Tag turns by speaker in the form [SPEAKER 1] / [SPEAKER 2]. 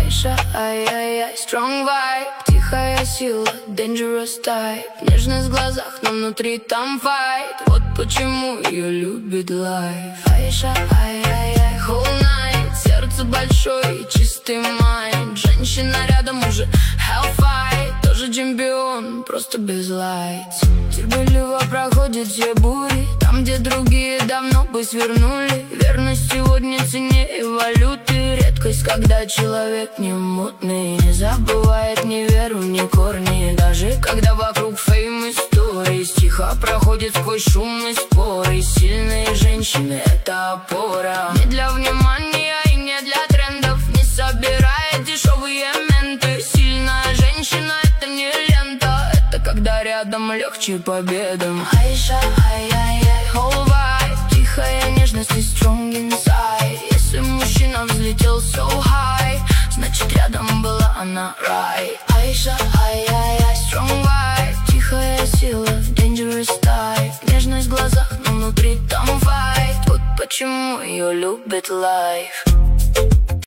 [SPEAKER 1] Айша, ай-яй-яй, strong vibe, тихая сила, dangerous type. Нежность в глазах, но внутри там fight. Вот почему ее любит life. Айша, ай-яй-яй, whole night, сердце большое и чистый mind. Женщина рядом уже hellfight, тоже чемпион, просто без lights. Терпеливо проходит все бури, там, где другие давно бы свернули. Верность сегодня ценнее валюты. Редкость, когда человек не мутный, не забывает ни веру, ни корни. Даже когда вокруг фейм истории, тихо проходит сквозь шумные споры. Сильные женщины — это опора. Не для внимания и не для трендов, не собирает дешевые менты. Сильная женщина — это не лента, это когда рядом легче победам. Айша, ай-яй-яй, whole vibe, тихая нежность и strong inside. Если мужчина взлетел so high, значит рядом была она right. Айша, ай-яй-яй, strong vibe, тихая сила, dangerous type. Нежность в глазах, но внутри там fight. Вот почему ее любит life.